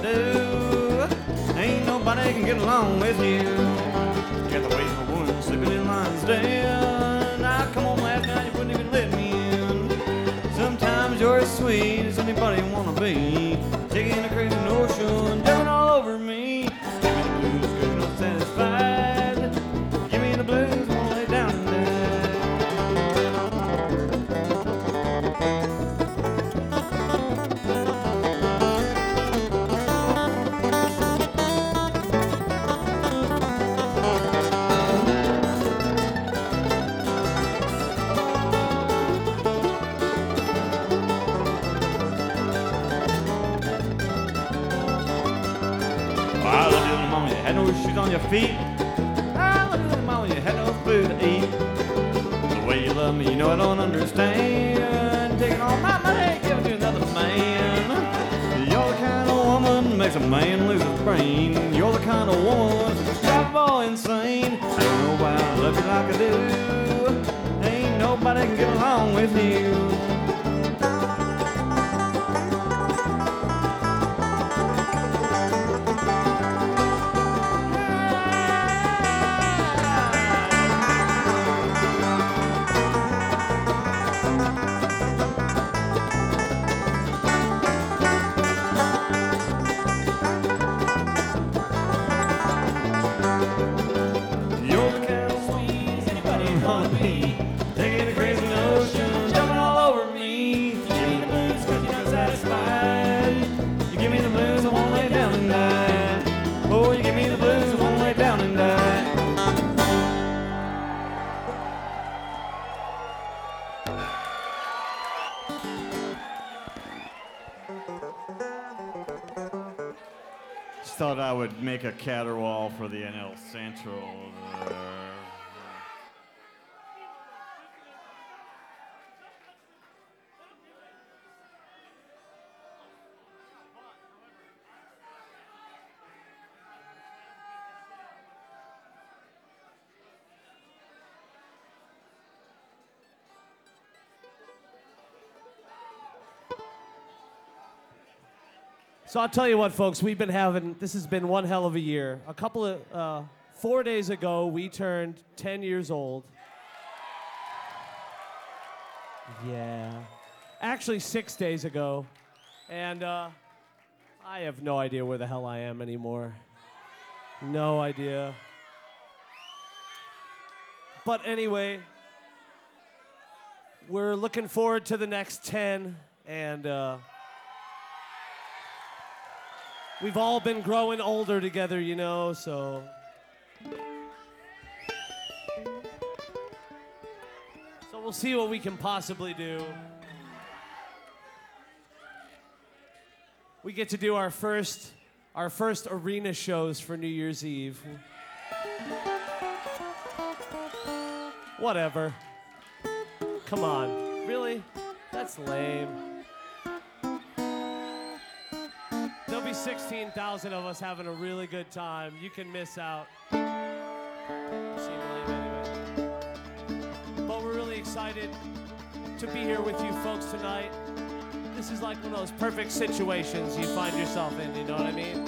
I do. Ain't nobody can get along with you. Get the way my woman sleeping in lines down. I come home last night, you wouldn't even let me in. Sometimes you're as sweet as anybody wanna be. Taking a crazy notion, jumping all over me. Give me the blues, 'cause you're not satisfied. Give me the blues, I won't lay down and die. Had no shoes on your feet. I look at mama, you had no food to eat. The way you love me, you know I don't understand. Taking all my money, giving to another man. You're the kind of woman makes a man lose his brain. You're the kind of woman that's drive a boy insane. I don't know why I love you like I do. Ain't nobody can get along with you. Thought I would make a caterwaul for the NL Central. So I'll tell you what, folks, this has been one hell of a year. 4 days ago, we turned 10 years old. Yeah. Actually, 6 days ago. And I have no idea where the hell I am anymore. No idea. But anyway, we're looking forward to the next 10, and we've all been growing older together, you know, so. So we'll see what we can possibly do. We get to do our first arena shows for New Year's Eve. Whatever. Come on. Really? That's lame. There'll be 16,000 of us having a really good time. You can miss out. You seem lame anyway. But we're really excited to be here with you folks tonight. This is like one of those perfect situations you find yourself in, you know what I mean?